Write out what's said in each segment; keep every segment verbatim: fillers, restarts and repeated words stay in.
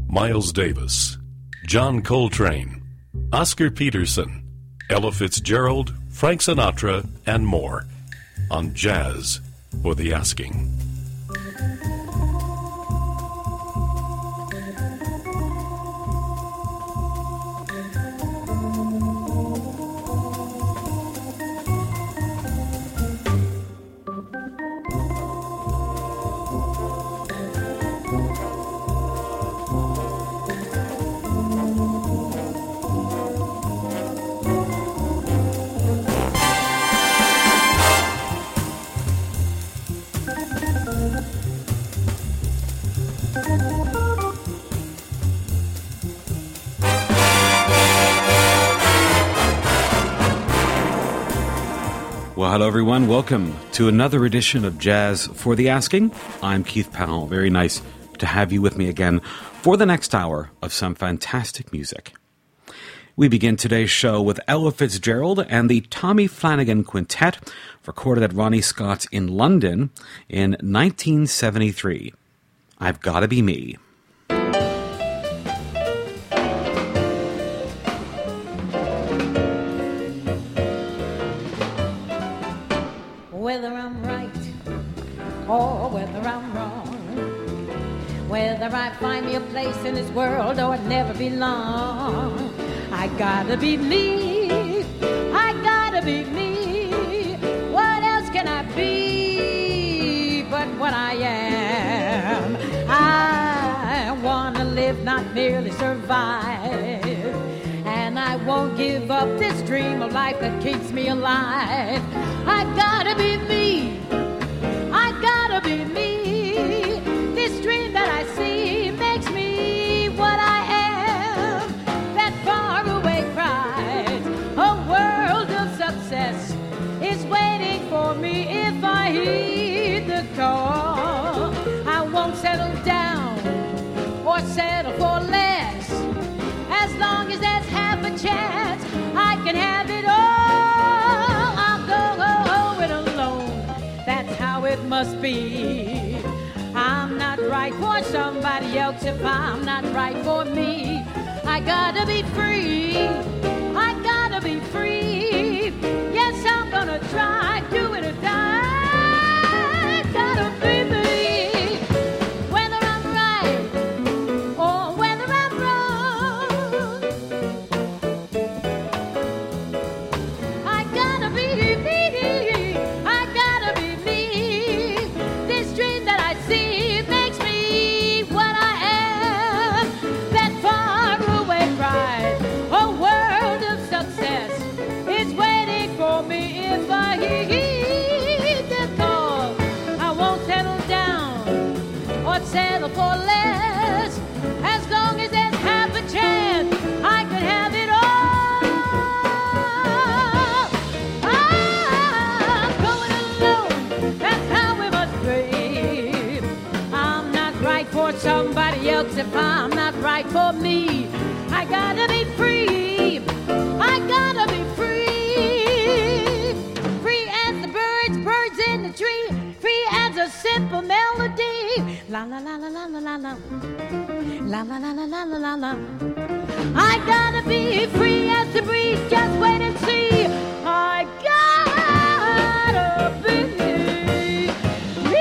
Miles Davis, John Coltrane, Oscar Peterson, Ella Fitzgerald, Frank Sinatra, and more on Jazz for the Asking. Well, hello, everyone. Welcome to another edition of Jazz for the Asking. I'm Keith Powell. Very nice to have you with me again for the next hour of some fantastic music. We begin today's show with Ella Fitzgerald and the Tommy Flanagan Quintet, recorded at Ronnie Scott's in London in nineteen seventy-three. I've Gotta Be Me. Whether I'm right or whether I'm wrong, whether I find me a place in this world or never belong, I gotta be me, I gotta be me. What else can I be but what I am? I wanna live, not merely survive, and I won't give up this dream of life that keeps me alive. I gotta be me, I gotta be me. This dream that I see makes me what I am. That faraway prize, a world of success, is waiting for me if I heed the call. I won't settle down or settle for less. As long as there's half a chance, I can have it all. It must be. I'm not right for somebody else if I'm not right for me. I gotta be free, I gotta be free. Yes, I'm gonna try, do it or die. Gotta be me, whether I'm right or whether I'm wrong. I gotta be me. Settle for less. As long as there's half a chance, I could have it all. I'm going alone, that's how we must be. I'm not right for somebody else if I'm not right for me. I gotta be free, I gotta be free. Free as the birds, birds in the tree. Free as a simple melody. La la la la la la la la. La la la la la la la la. I gotta be free as the breeze. Just wait and see. I gotta be me.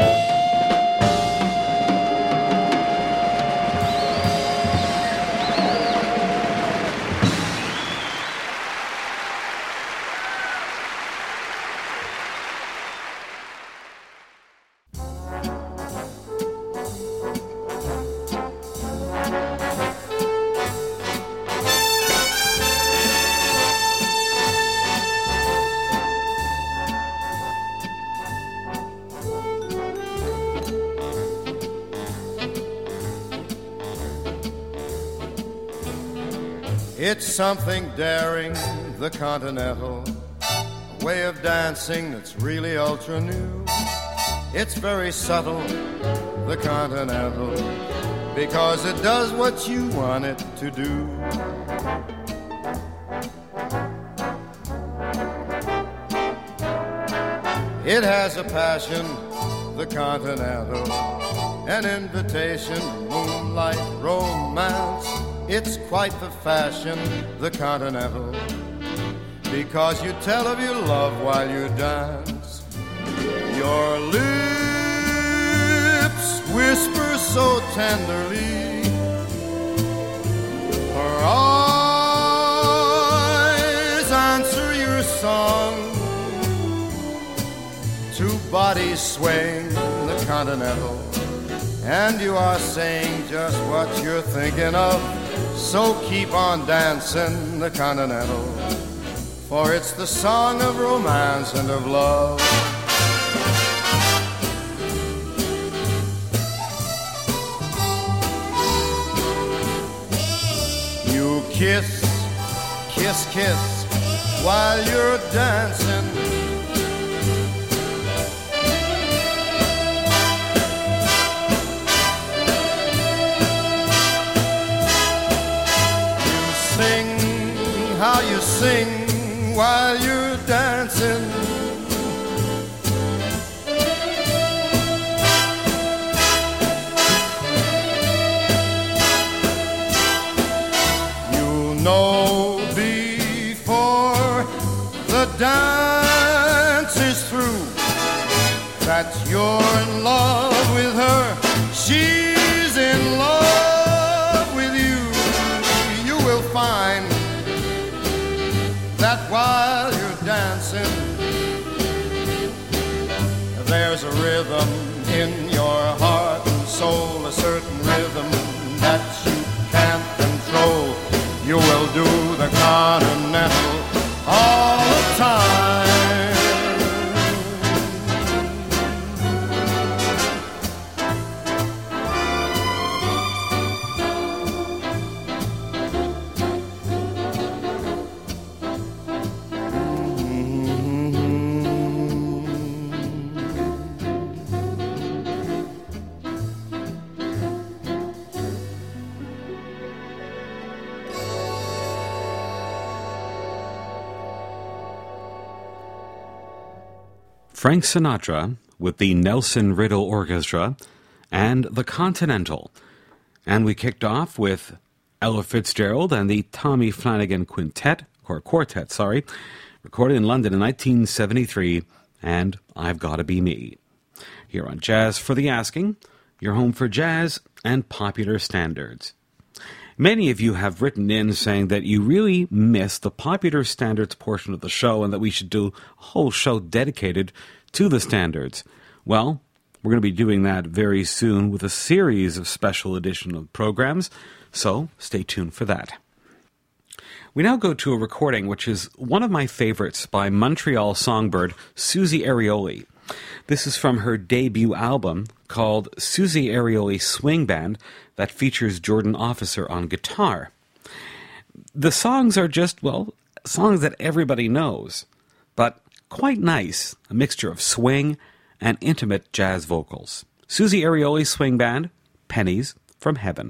It's something daring, the continental, a way of dancing that's really ultra new. It's very subtle, the continental, because it does what you want it to do. It has a passion, the continental, an invitation, moonlight romance. It's quite the fashion, the continental, because you tell of your love while you dance. Your lips whisper so tenderly, her eyes answer your song. Two bodies swaying the continental, and you are saying just what you're thinking of. So keep on dancing the continental, for it's the song of romance and of love. You kiss, kiss, kiss while you're dancing. How you sing while you're dancing. You know before the dance is through that you're in love with her, she's in love with you. You will find that while you're dancing, there's a rhythm in your heart and soul, a certain rhythm that you can't control. You will do the continental all the time. Frank Sinatra with the Nelson Riddle Orchestra and the Continental. And we kicked off with Ella Fitzgerald and the Tommy Flanagan Quintet, or Quartet, sorry, recorded in London in nineteen seventy-three, and I've Gotta Be Me. Here on Jazz for the Asking, your home for jazz and popular standards. Many of you have written in saying that you really miss the popular standards portion of the show and that we should do a whole show dedicated to the standards. Well, we're going to be doing that very soon with a series of special edition of programs, so stay tuned for that. We now go to a recording which is one of my favorites by Montreal songbird Susie Arioli. This is from her debut album called Susie Arioli Swing Band that features Jordan Officer on guitar. The songs are just, well, songs that everybody knows, but quite nice, a mixture of swing and intimate jazz vocals. Susie Arioli Swing Band, Pennies from Heaven.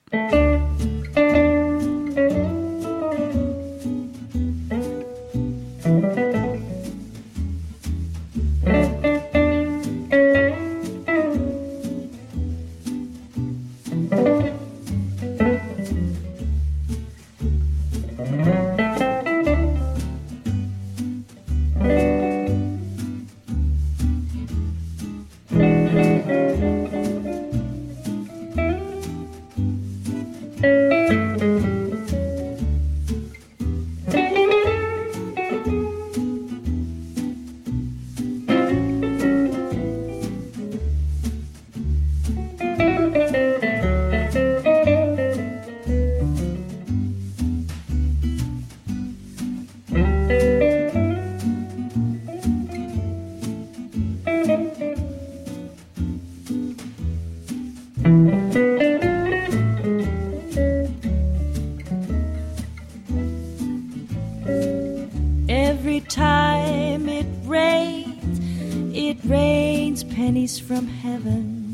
Every time it rains, it rains pennies from heaven.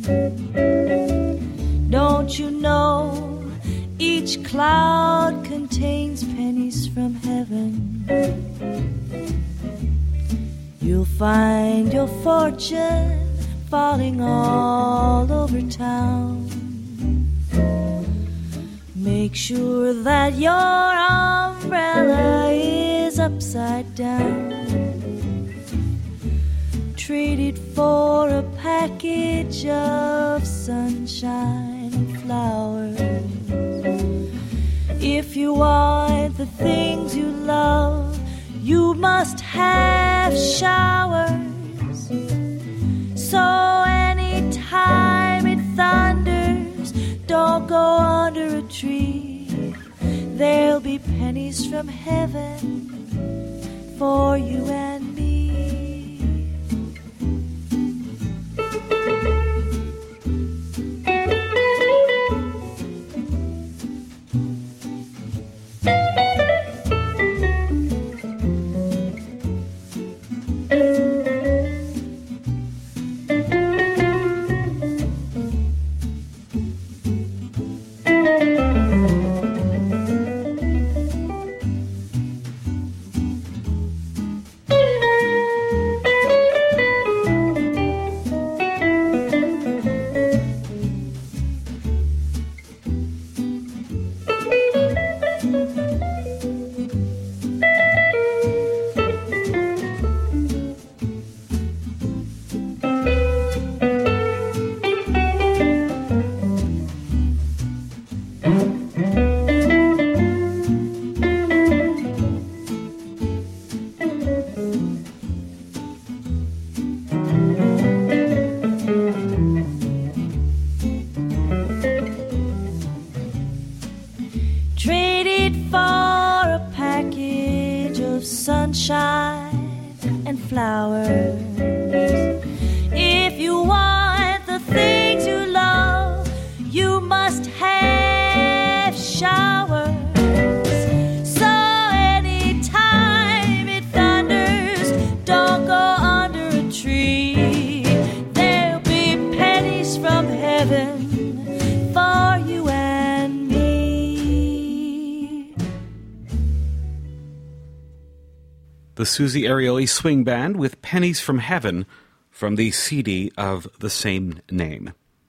Don't you know each cloud contains pennies from heaven? You'll find your fortune falling all over town. Make sure that your umbrella is upside down. Trade it for a package of sunshine and flowers. If you want the things you love, you must have showers. So anytime it thunders, don't go under a tree. There'll be pennies from heaven for you and me. The Susie Arioli Swing Band with Pennies from Heaven from the C D of the same name.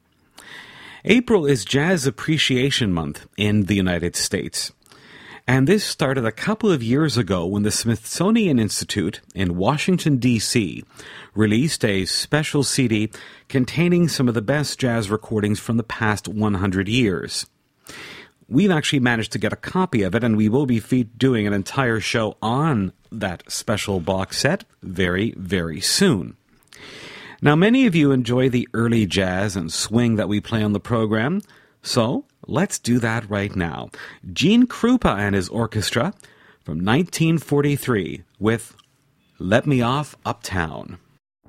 April is Jazz Appreciation Month in the United States. And this started a couple of years ago when the Smithsonian Institute in Washington, D C released a special C D containing some of the best jazz recordings from the past one hundred years. We've actually managed to get a copy of it, and we will be doing an entire show on that special box set very, very soon. Now, many of you enjoy the early jazz and swing that we play on the program, so let's do that right now. Gene Krupa and his orchestra from nineteen forty-three with Let Me Off Uptown.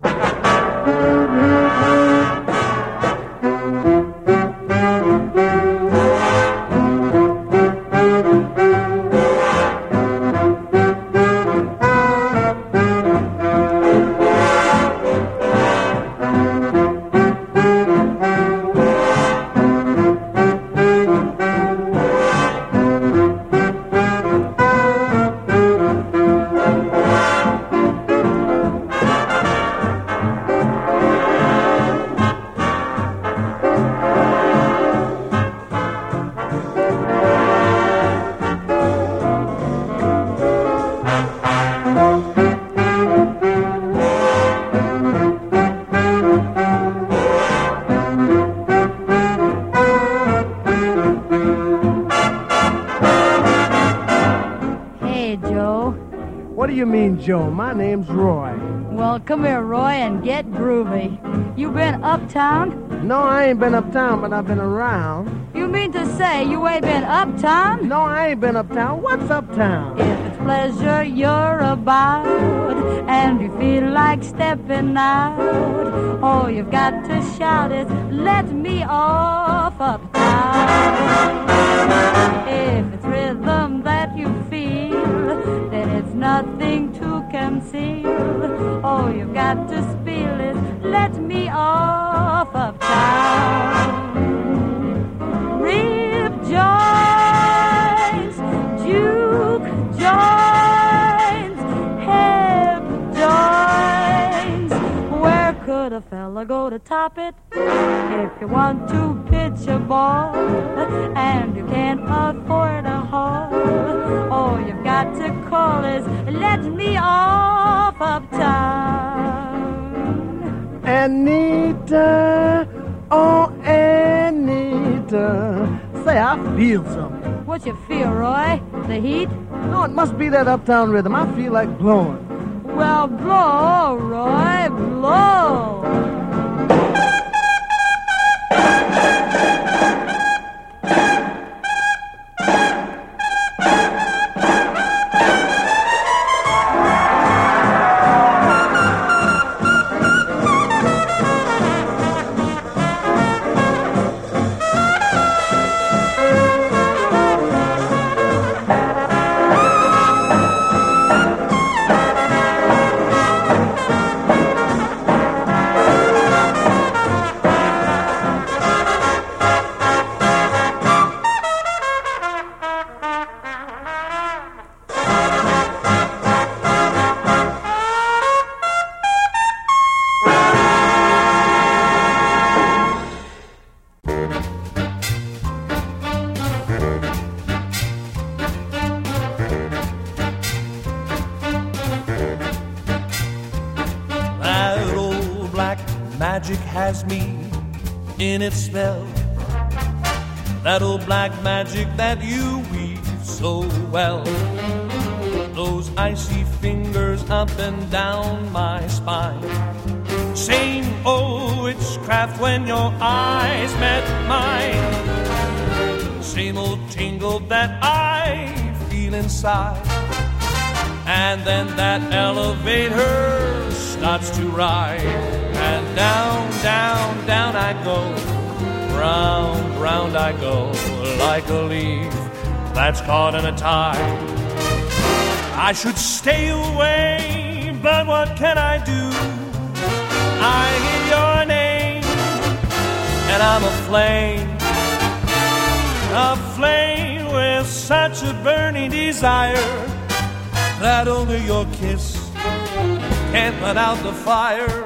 Joe, my name's Roy. Well, come here, Roy, and get groovy. You been uptown? No, I ain't been uptown, but I've been around. You mean to say you ain't been uptown? No, I ain't been uptown. What's uptown? If it's pleasure you're about and you feel like stepping out, all you've got to shout is, let me off uptown. If it's rhythm that you feel, then it's nothing to conceal. All you've got to spill is, let me off uptown. Rib joints, juke joints, hip joints. Where could a fella go to stop it. If you want to pitch a ball and you can't afford a hall, all you've got to call is let me off uptown. Anita, oh Anita, say I feel something. What you feel, Roy? The heat? No, it must be that uptown rhythm. I feel like blowing. Well, blow, Roy, blow. Magic has me in its spell. That old black magic that you weave so well. Those icy fingers up and down my spine. Same old witchcraft when your eyes met mine. Same old tingle that I feel inside. And then that elevator starts to ride. And down, down, down I go. Round, round I go. Like a leaf that's caught in a tide. I should stay away, but what can I do? I hear your name, and I'm aflame. Aflame with such a burning desire that only your kiss can't put out the fire.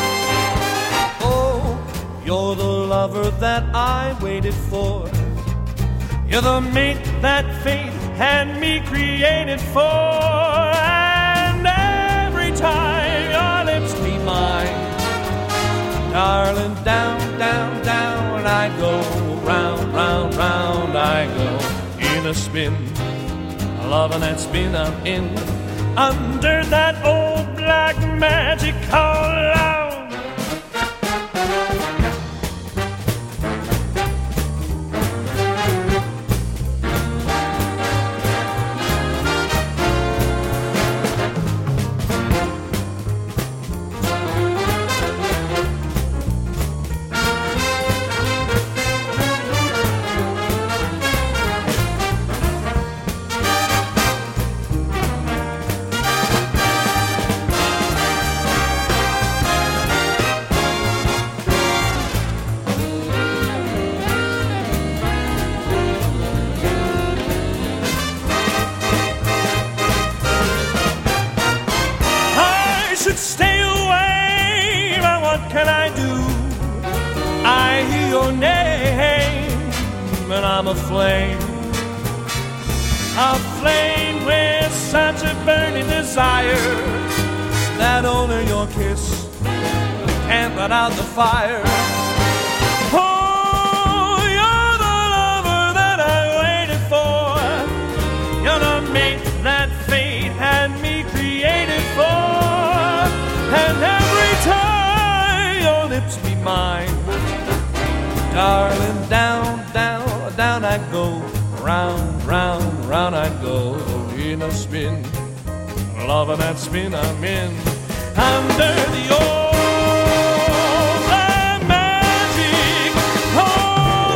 Oh, you're the lover that I waited for. You're the mate that fate had me created for. And every time your lips meet mine, darling, down, down, down I go. Round, round, round I go. In a spin, loving that spin I'm in. Under that old black magic called love. I'm aflame, aflame with such a burning desire that only your kiss can't put out the fire. Oh, you're the lover that I waited for. You're the mate that fate had me created for. And every time your lips meet mine, darling, down, down, down I go, round, round, round I go, in a spin, loving that spin I'm in, under the old black magic, oh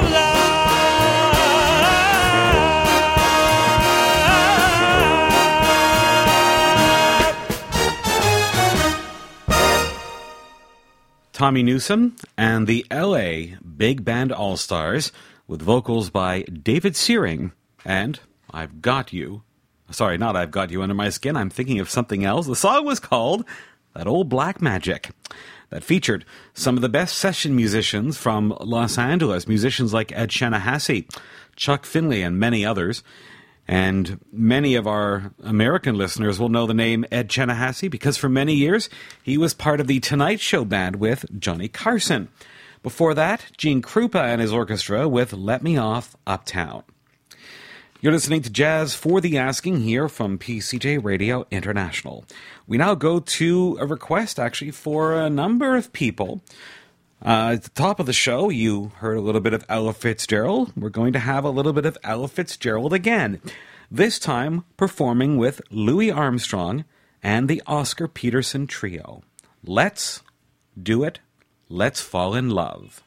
life. Tommy Newsom and the L A Big Band All-Stars, with vocals by David Searing, and I've Got You. Sorry, not I've Got You Under My Skin. I'm thinking of something else. The song was called that old black magic that featured some of the best session musicians from Los Angeles, musicians like Ed Shanahassi, Chuck Finley, and many others. And many of our American listeners will know the name Ed Shanahassi because for many years he was part of the Tonight Show band with Johnny Carson. Before that, Gene Krupa and his orchestra with Let Me Off Uptown. You're listening to Jazz for the Asking here from P C J Radio International. We now go to a request actually for a number of people. Uh, at the top of the show, you heard a little bit of Ella Fitzgerald. We're going to have a little bit of Ella Fitzgerald again, this time performing with Louis Armstrong and the Oscar Peterson Trio. Let's do it. Let's fall in love.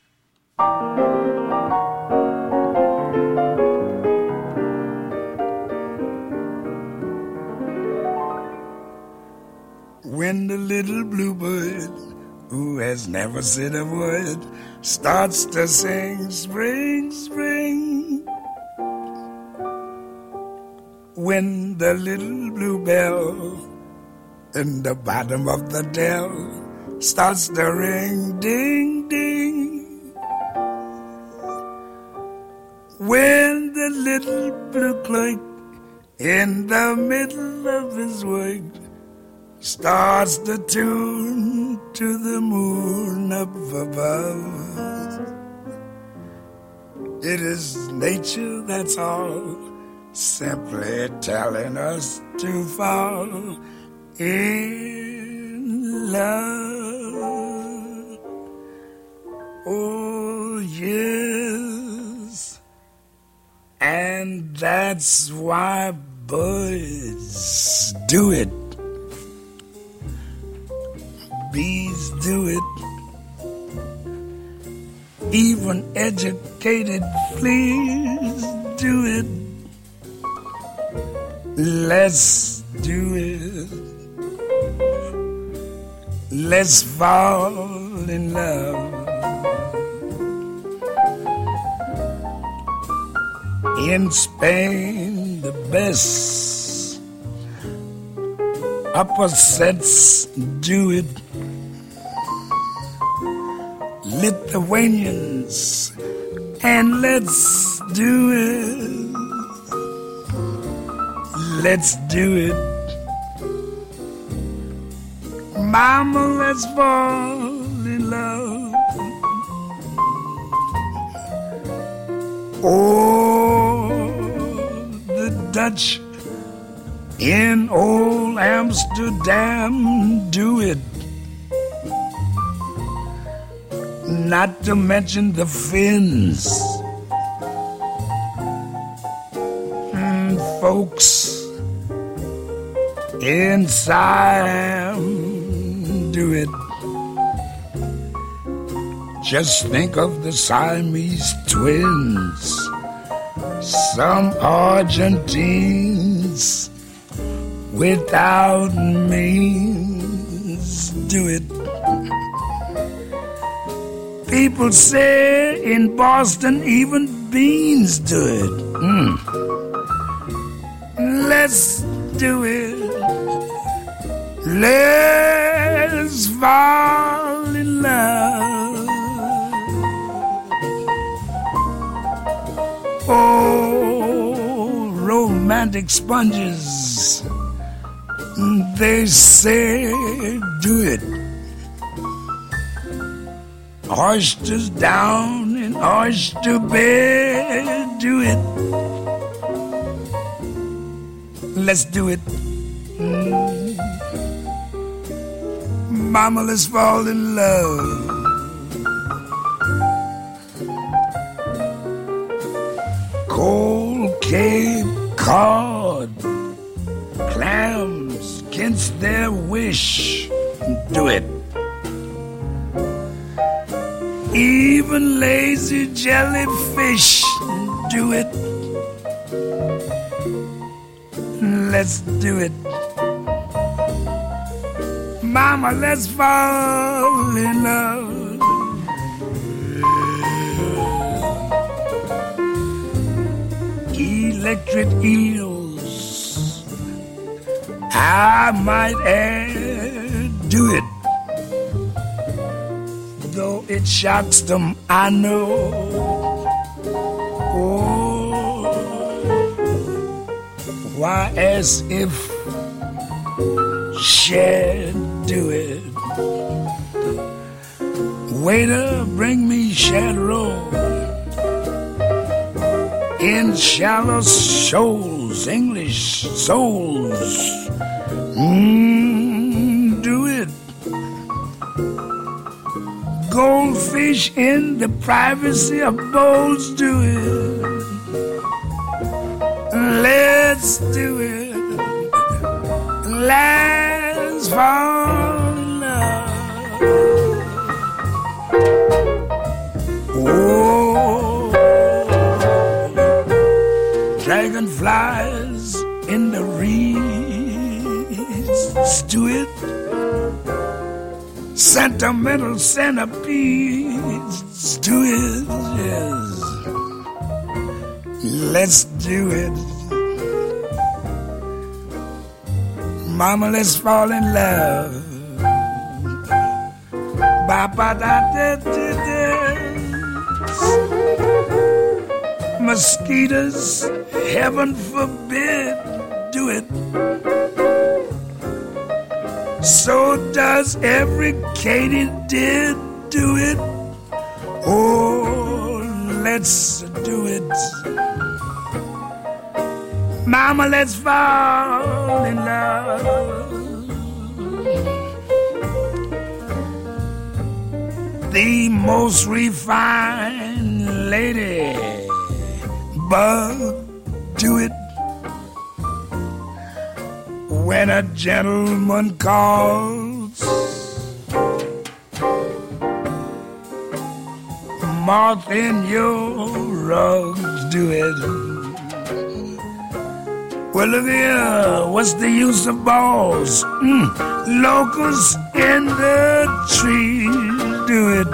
When the little bluebird, who has never said a word, starts to sing spring, spring. When the little bluebell in the bottom of the dell starts to ring, ding, ding. When the little blue clerk in the middle of his work starts to tune to the moon up above. It is nature, that's all, simply telling us to fall in love. Oh, yes. And that's why birds do it. Bees do it. Even educated fleas do it. Let's do it. Let's fall in love. In Spain, the best upper sets do it. Lithuanians, and let's do it. Let's do it. Mama, let's fall in love. Oh, the Dutch in old Amsterdam do it. Not to mention the Finns. Mm, folks in Siam do it. Just think of the Siamese twins. Some Argentines without means do it. People say in Boston even beans do it. Mm. Let's do it. Let's fall in love. Oh, romantic sponges, they say do it. Oysters down in oyster bed, do it. Let's do it. Mm. Mama, let's fall in love. Cold Cape Cod clams against their wish, do it. Even lazy jellyfish do it. Let's do it. Mama, let's fall in love. Electric eels, I might add, do it. it shocks them, I know. Oh, why, as if Cher do it. Waiter, bring me Chardonnay in shallow shoals, English souls. Mmm, do it. Goldfish in the privacy of bowls, do it. Let's do it. Let's fall in love. Oh, dragonflies in the reeds, do it. Sentimental centipedes, do it, yes. Let's do it. Mama, let's fall in love. Ba-ba-da-da-da-da. Mosquitoes, heaven forbid, do it. So does every katydid, do it. Oh, let's do it. Mama, let's fall in love. The most refined lady bug, do it. When a gentleman calls, moth in your rugs, do it. Well, look here, what's the use of balls? Mm, locusts in the trees, do it.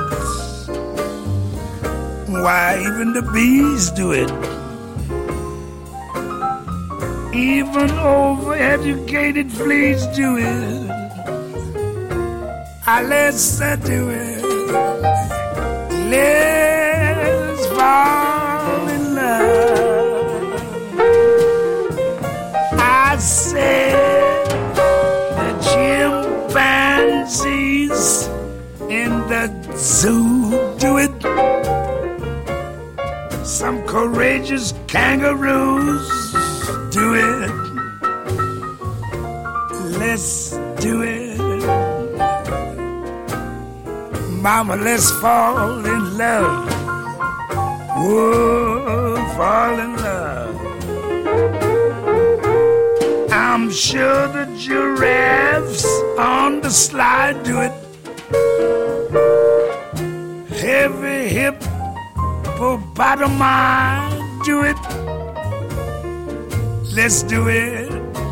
Why, even the bees do it. Even overeducated fleas do it. Ah, let's uh, do it. Let's fall in love. I said the chimpanzees in the zoo do it. Some courageous kangaroos do it. Let's do it. Mama, let's fall in love. Whoa, fall in love. I'm sure the giraffes on the slide do it. Heavy hippopotami do it. Let's do it.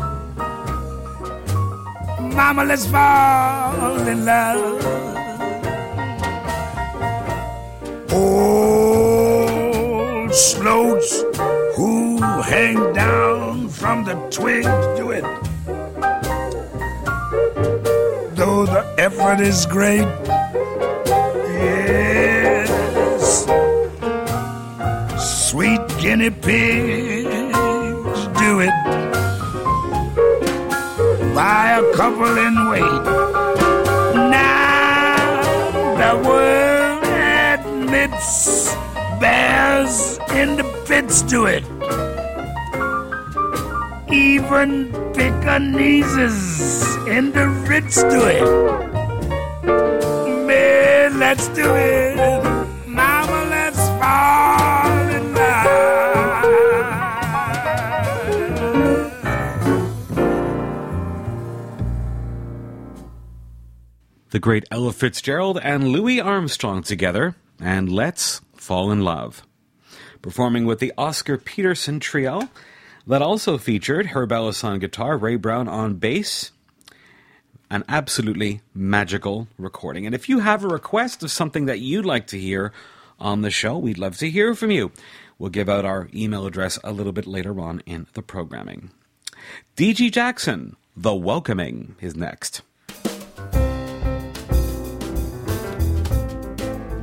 Mama, let's fall in love. Old sloats who hang down from the twigs do it. Though the effort is great, yes. Sweet guinea pigs do it. Buy a couple and wait. Now the world admits bears in the pits do it. Even Pekingese in the Ritz do it. Man, let's do it. Mama, let's fall in love. The great Ella Fitzgerald and Louis Armstrong together, and Let's Fall in Love. Performing with the Oscar Peterson Trio, that also featured Herb Ellis on guitar, Ray Brown on bass. An absolutely magical recording. And if you have a request of something that you'd like to hear on the show, we'd love to hear from you. We'll give out our email address a little bit later on in the programming. D G Jackson, The Welcoming, is next.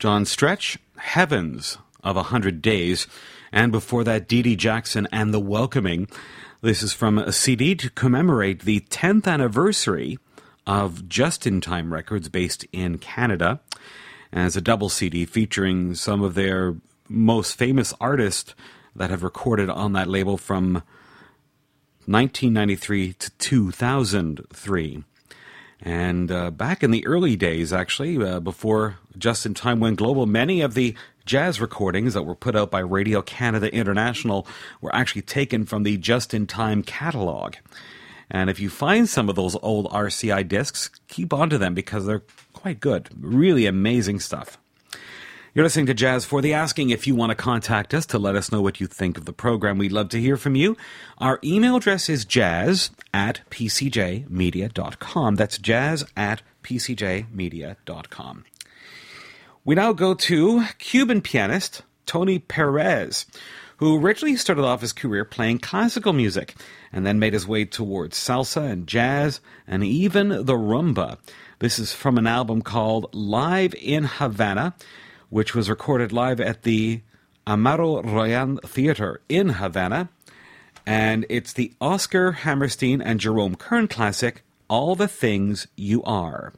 John Stretch, Heavens of a Hundred Days, and before that, Dee Dee Jackson and The Welcoming. This is from a C D to commemorate the tenth anniversary of Just in Time Records, based in Canada, as a double C D featuring some of their most famous artists that have recorded on that label from nineteen ninety-three to two thousand three. And uh, back in the early days, actually, uh, before Just in Time went global, many of the jazz recordings that were put out by Radio Canada International were actually taken from the Just in Time catalog. And if you find some of those old R C I discs, keep on to them because they're quite good. Really amazing stuff. You're listening to Jazz for the Asking. If you want to contact us to let us know what you think of the program, we'd love to hear from you. Our email address is jazz at p c j media dot com. That's jazz at p c j media dot com. We now go to Cuban pianist Tony Perez, who originally started off his career playing classical music and then made his way towards salsa and jazz and even the rumba. This is from an album called Live in Havana, which was recorded live at the Amaro Royan Theater in Havana. And it's the Oscar Hammerstein and Jerome Kern classic, All the Things You Are.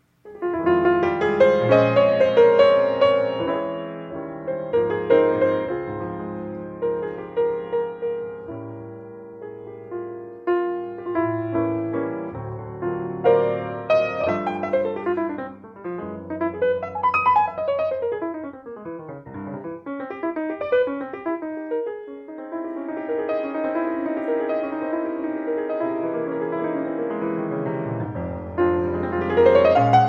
Thank you.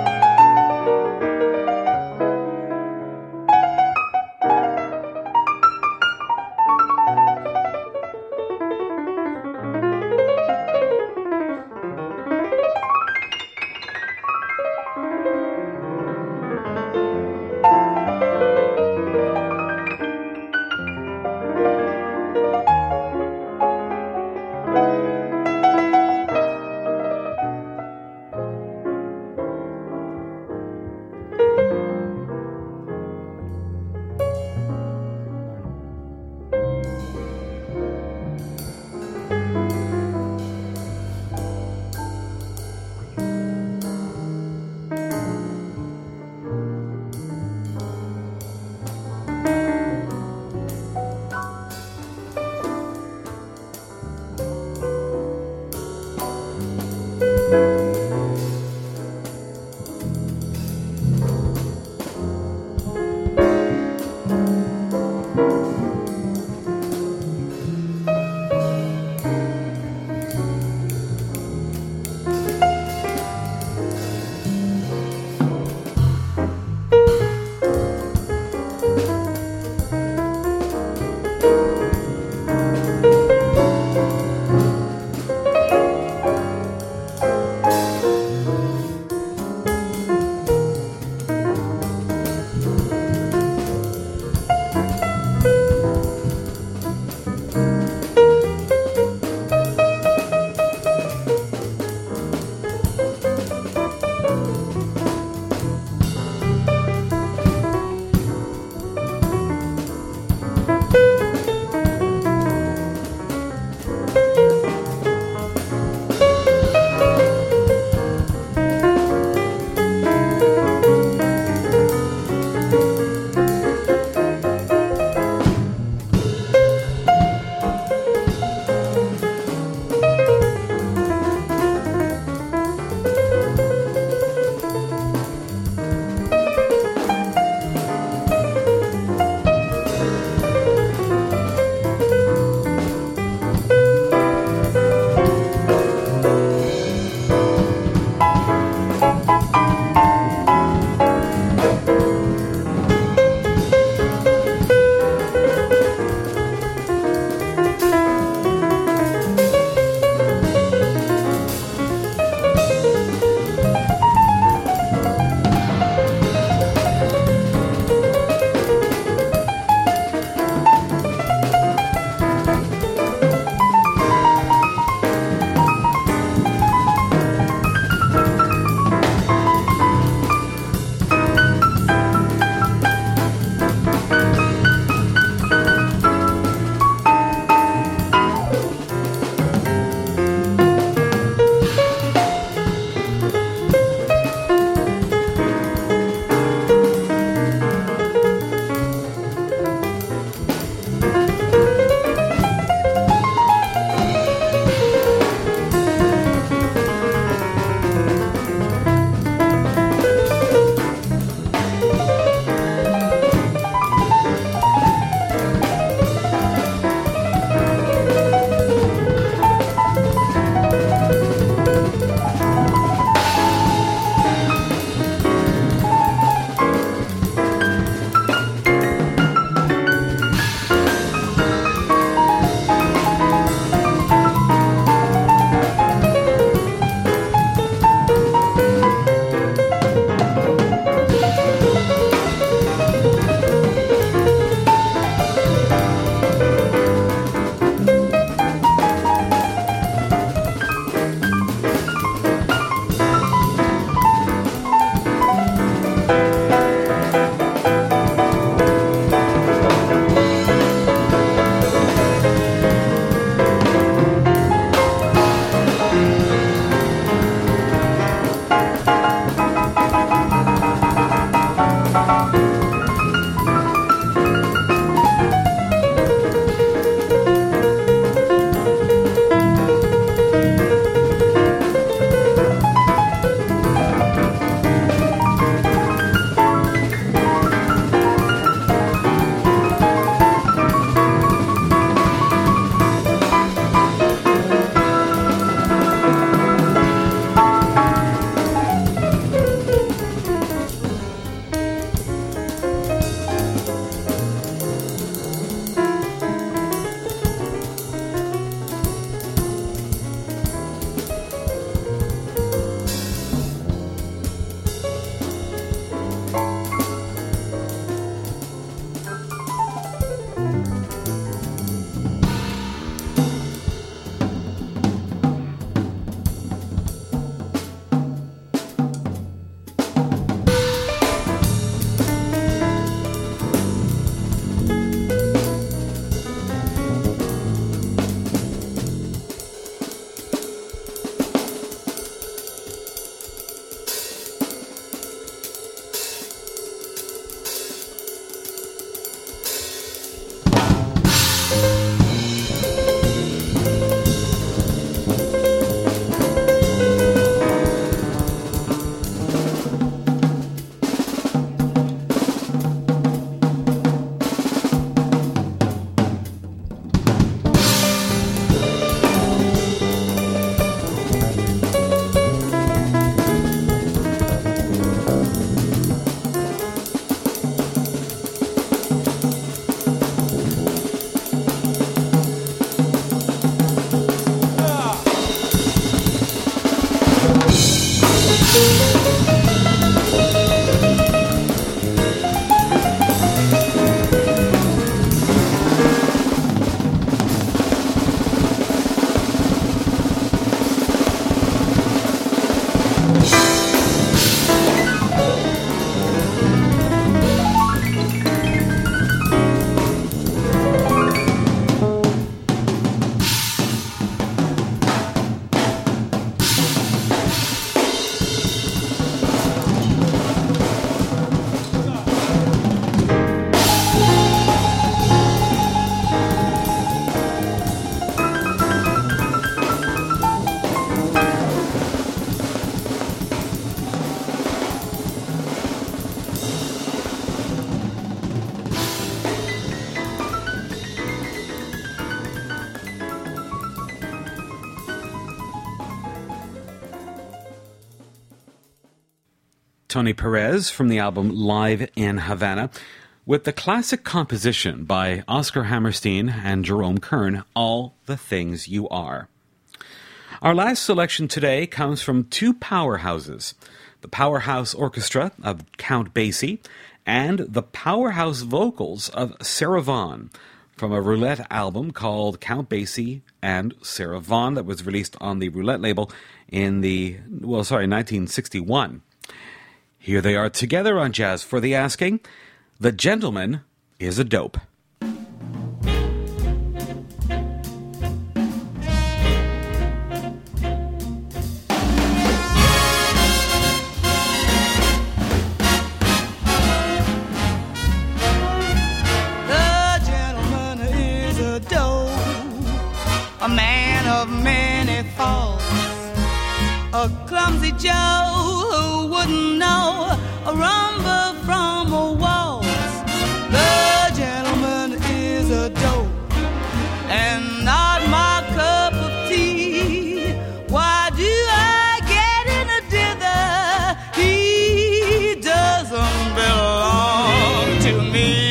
Tony Perez from the album Live in Havana, with the classic composition by Oscar Hammerstein and Jerome Kern, All the Things You Are. Our last selection today comes from two powerhouses, the Powerhouse Orchestra of Count Basie and the powerhouse vocals of Sarah Vaughan, from a Roulette album called Count Basie and Sarah Vaughan that was released on the Roulette label in the, well, sorry, nineteen sixty-one. Here they are together on Jazz for the Asking. The Gentleman is a Dope. A man of many faults, a clumsy Joe who wouldn't know a rumba from a waltz. The gentleman is a dope and not my cup of tea. Why do I get in a dither? He doesn't belong to me.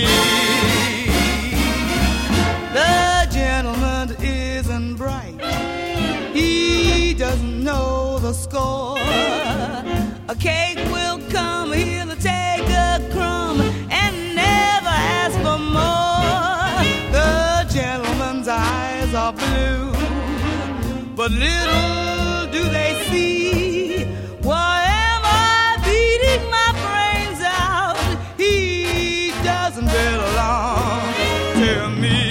The gentleman isn't bright, he doesn't know the score. A cake will come, he'll take a crumb and never ask for more. The gentleman's eyes are blue, but little do they see. Why am I beating my brains out? He doesn't belong to me.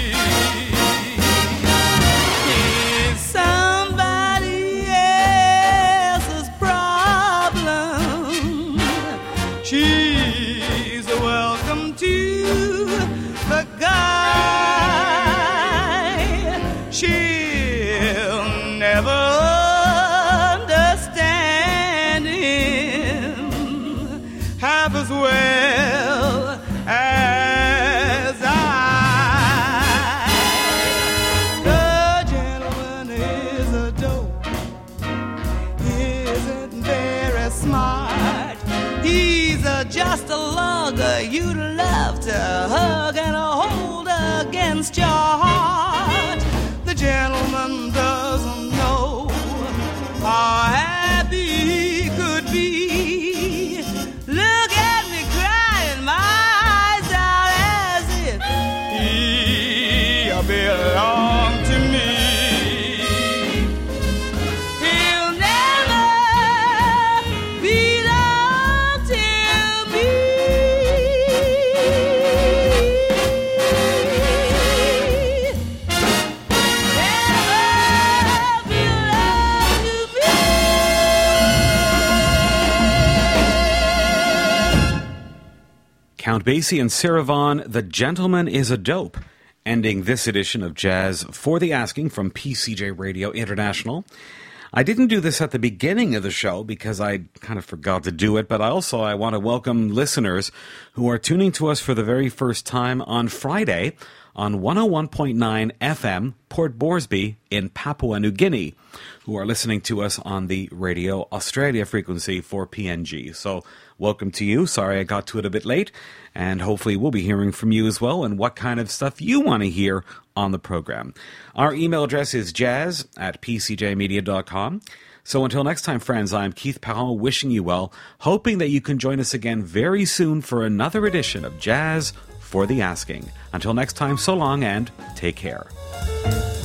She's welcome to the guy. She'll never understand him half as well as I. The gentleman is a dope, isn't very smart. He's a, just a lugger you'd love to hug and hold against your heart. The gentleman doesn't know how happy he could be. Look at me crying my eyes out as if he belonged to me. Count Basie and Sarah Vaughan, The Gentleman is a Dope, ending this edition of Jazz for the Asking from P C J Radio International. I didn't do this at the beginning of the show because I kind of forgot to do it, but also I want to welcome listeners who are tuning to us for the very first time on Friday on one oh one point nine F M, Port Moresby in Papua New Guinea, who are listening to us on the Radio Australia frequency for P N G. So welcome to you. Sorry I got to it a bit late, and hopefully we'll be hearing from you as well and what kind of stuff you want to hear on the program. Our email address is jazz at p c j media dot com. So until next time, friends, I'm Keith Parent wishing you well, hoping that you can join us again very soon for another edition of Jazz for the Asking. Until next time, so long and take care.